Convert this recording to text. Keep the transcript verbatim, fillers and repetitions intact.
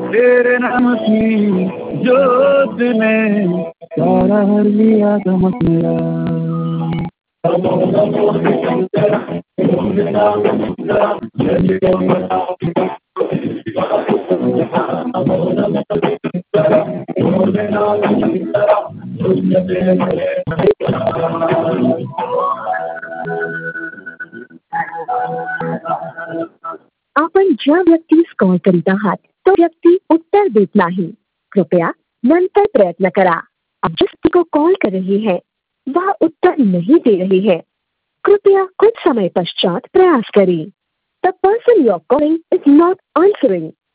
तेरे नाम की जोत ने सारा हर लिया चमक मेरा। आपण ज्या व्यक्तीस कॉल करीत आहात तो व्यक्ती उत्तर देत नाही। कृपया नंतर प्रयत्न करा। आप जिस व्यक्ति को कॉल कर रहे हैं वह उत्तर नहीं दे रही है। कृपया कुछ समय पश्चात प्रयास करें। The person you are calling is not answering.